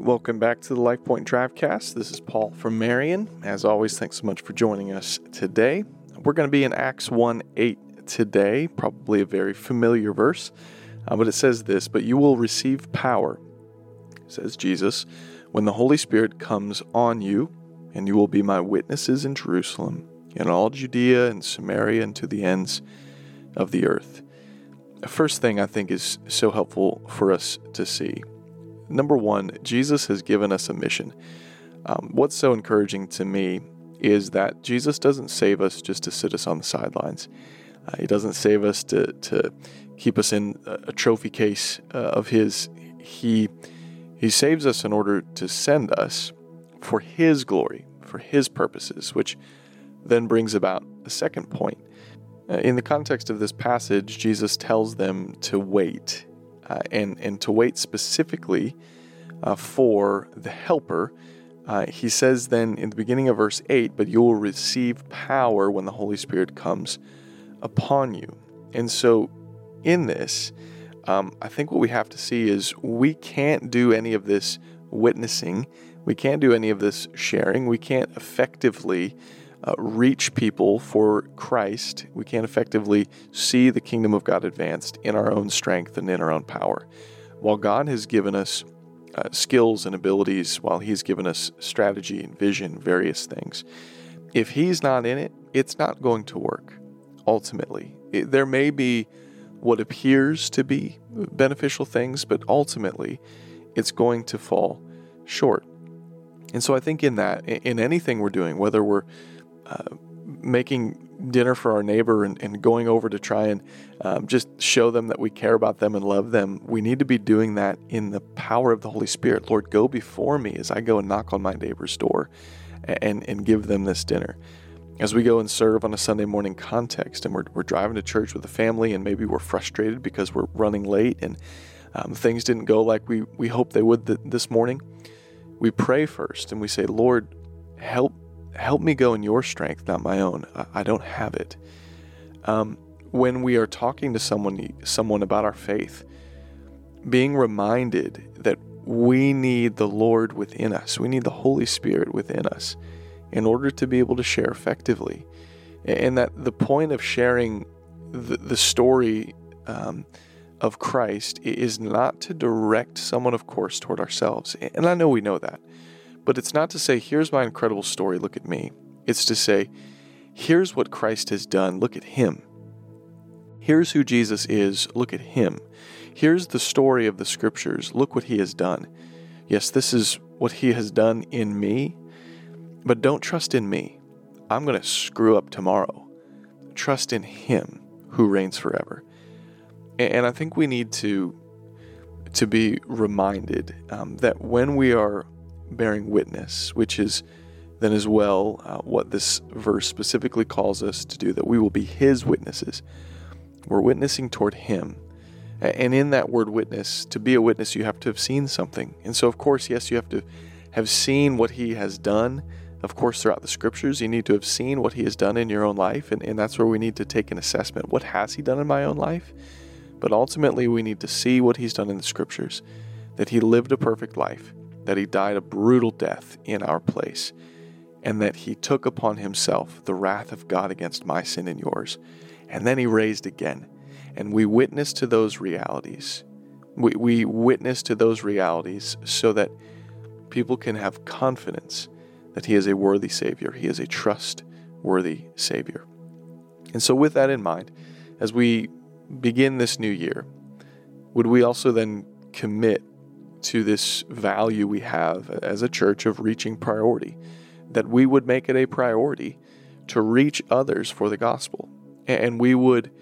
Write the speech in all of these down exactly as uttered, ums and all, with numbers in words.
welcome back to the LifePoint Drivecast. This is Paul from Marion. As always, thanks so much for joining us today. We're going to be in Acts one eight today, probably a very familiar verse, uh, but it says this, "But you will receive power," says Jesus, "when the Holy Spirit comes on you, and you will be my witnesses in Jerusalem, in all Judea and Samaria, and to the ends of the earth." The first thing I think is so helpful for us to see. Number one, Jesus has given us a mission. Um, what's so encouraging to me is that Jesus doesn't save us just to sit us on the sidelines. Uh, he doesn't save us to, to keep us in a trophy case uh, of his. He, he saves us in order to send us for his glory, for his purposes, which then brings about a second point. Uh, in the context of this passage, Jesus tells them to wait. Uh, and, and to wait specifically uh, for the helper. Uh, he says then in the beginning of verse eight, "But you will receive power when the Holy Spirit comes upon you." And so in this, um, I think what we have to see is we can't do any of this witnessing. We can't do any of this sharing. We can't effectively Uh, reach people for Christ. We can't effectively see the kingdom of God advanced in our own strength and in our own power. While God has given us uh, skills and abilities, while he's given us strategy and vision, various things, if he's not in it, it's not going to work, ultimately. It, there may be what appears to be beneficial things, but ultimately it's going to fall short. And so I think in that, in anything we're doing, whether we're Uh, making dinner for our neighbor and, and going over to try and um, just show them that we care about them and love them, we need to be doing that in the power of the Holy Spirit. Lord, go before me as I go and knock on my neighbor's door and, and give them this dinner. As we go and serve on a Sunday morning context and we're, we're driving to church with a family and maybe we're frustrated because we're running late and um, things didn't go like we, we hoped they would th- this morning, we pray first and we say, Lord, help Help me go in your strength, not my own. I don't have it. Um, when we are talking to someone, someone about our faith, being reminded that we need the Lord within us. We need the Holy Spirit within us in order to be able to share effectively. And that the point of sharing the, the story um, of Christ is not to direct someone, of course, toward ourselves. And I know we know that. But it's not to say, here's my incredible story, look at me. It's to say, here's what Christ has done, look at him. Here's who Jesus is, look at him. Here's the story of the scriptures, look what he has done. Yes, this is what he has done in me, but don't trust in me. I'm going to screw up tomorrow. Trust in him who reigns forever. And I think we need to, to be reminded um, that when we are bearing witness, which is then as well uh, what this verse specifically calls us to do, that we will be his witnesses. We're witnessing toward him. And in that word witness, to be a witness, you have to have seen something. And so, of course, yes, you have to have seen what he has done. Of course, throughout the scriptures, you need to have seen what he has done in your own life. And, and that's where we need to take an assessment. What has he done in my own life? But ultimately, we need to see what he's done in the scriptures, that he lived a perfect life, that he died a brutal death in our place, and that he took upon himself the wrath of God against my sin and yours. And then he raised again. And we witness to those realities. We, we witness to those realities so that people can have confidence that he is a worthy Savior. He is a trustworthy Savior. And so with that in mind, as we begin this new year, would we also then commit to this value we have as a church of reaching priority, that we would make it a priority to reach others for the gospel. And we would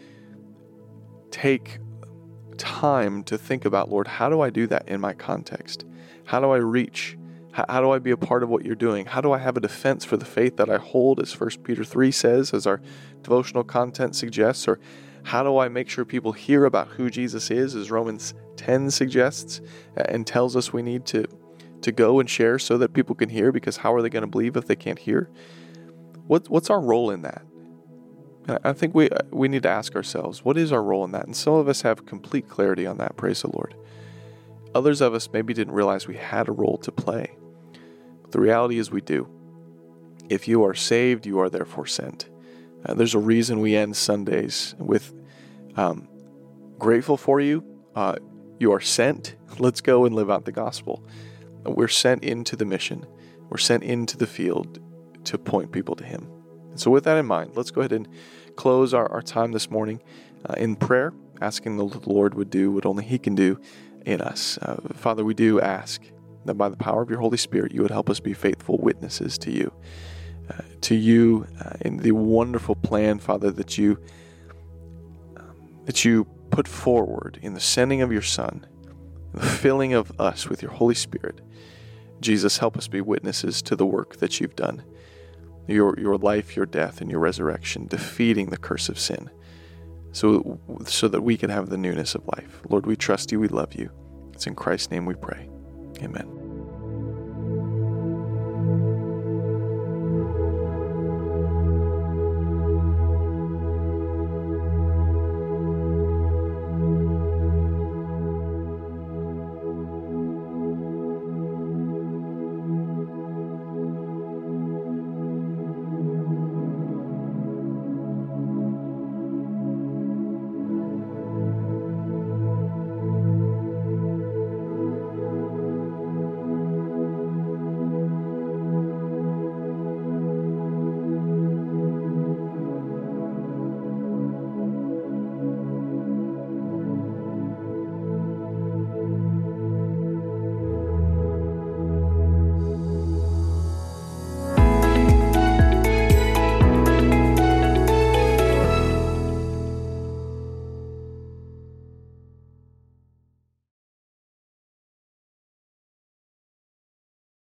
take time to think about, Lord, how do I do that in my context? How do I reach? How, how do I be a part of what you're doing? How do I have a defense for the faith that I hold, as First Peter three says, as our devotional content suggests? Or how do I make sure people hear about who Jesus is, as Romans ten suggests and tells us we need to, to go and share so that people can hear, because how are they going to believe if they can't hear? What, what's our role in that? I think we we need to ask ourselves, what is our role in that? And some of us have complete clarity on that, praise the Lord. Others of us maybe didn't realize we had a role to play. But the reality is we do. If you are saved, you are therefore sent. Uh, there's a reason we end Sundays with um, grateful for you. Uh, you are sent. Let's go and live out the gospel. We're sent into the mission. We're sent into the field to point people to Him. And so with that in mind, let's go ahead and close our, our time this morning uh, in prayer, asking the Lord would do what only He can do in us. Uh, Father, we do ask that by the power of your Holy Spirit, you would help us be faithful witnesses to you. Uh, to you uh, in the wonderful plan, Father, that you um, that you put forward in the sending of your Son, the filling of us with your Holy Spirit. Jesus, help us be witnesses to the work that you've done, your your life, your death, and your resurrection, defeating the curse of sin, so so that we can have the newness of life. Lord, we trust you, we love you. It's in Christ's name we pray. Amen.